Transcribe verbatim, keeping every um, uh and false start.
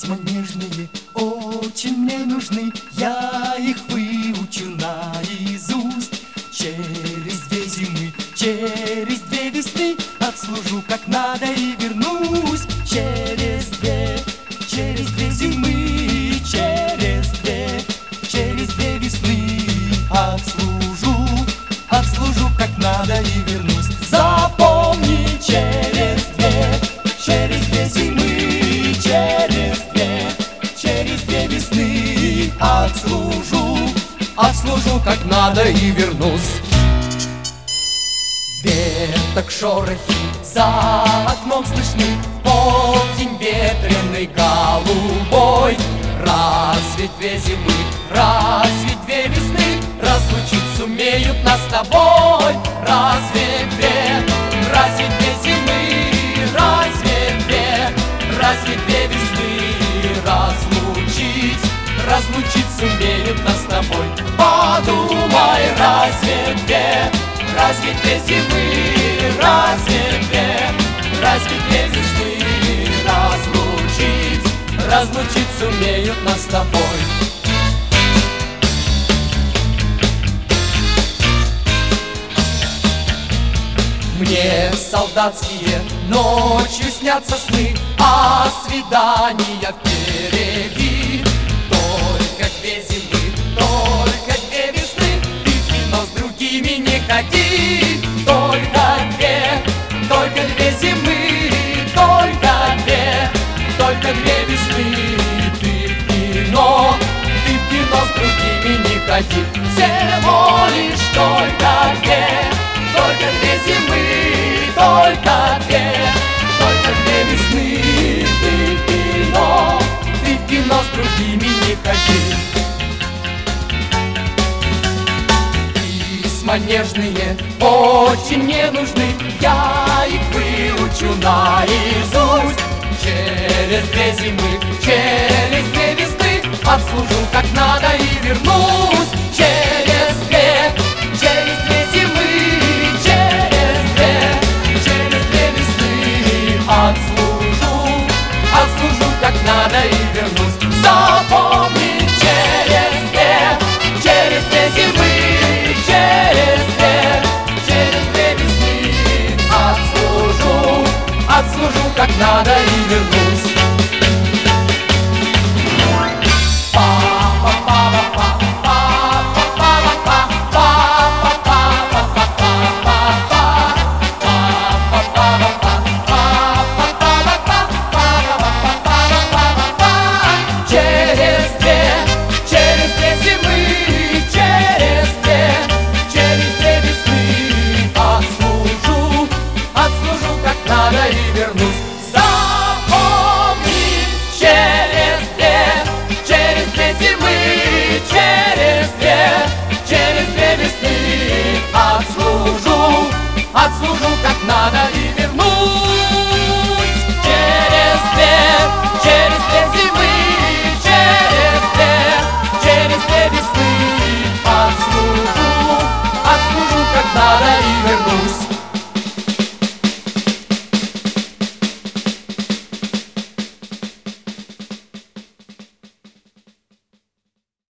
Письма нежные очень мне нужны, я их выучу наизусть. Через две зимы, через две весны отслужу как надо и вернусь. Через две, через две зимы, через две, через две весны отслужу, отслужу как надо и вернусь. Запомни, через две, через две зимы, через две, через две весны отслужу, отслужу как надо и вернусь. Веток шорохи за окном слышны, полдень ветреный голубой. Разве две зимы, разве две весны разлучить сумеют нас с тобой? Разве две, разве две зимы, разве две, разве две весны разлучить, разлучить сумеют нас с тобой? Подумай, разве две, разве две зимы, разве две, разве две весны разлучить, разлучить сумеют нас с тобой? Мне солдатские ночью снятся сны, а свидания впереди. Только две зимы, только две весны, ты в кино с другими не ходи. Только две, только две зимы, только две, только две весны, ты в кино, ты в кино с другими не ходи. Всего лишь только две, только две зимы, только две, только две весны, ты в кино, ты в кино с другими не ходи. Письма нежные очень мне нужны, я их выучу наизусть. Через две зимы, через две весны отслужу как надо и вернусь. Через две, через две зимы, через две, через две весны отслужу, отслужу как надо и вернусь. Запомни, через две, через две зимы, через две, через две весны отслужу, отслужу как надо и вернусь. Отслужу как надо и вернусь.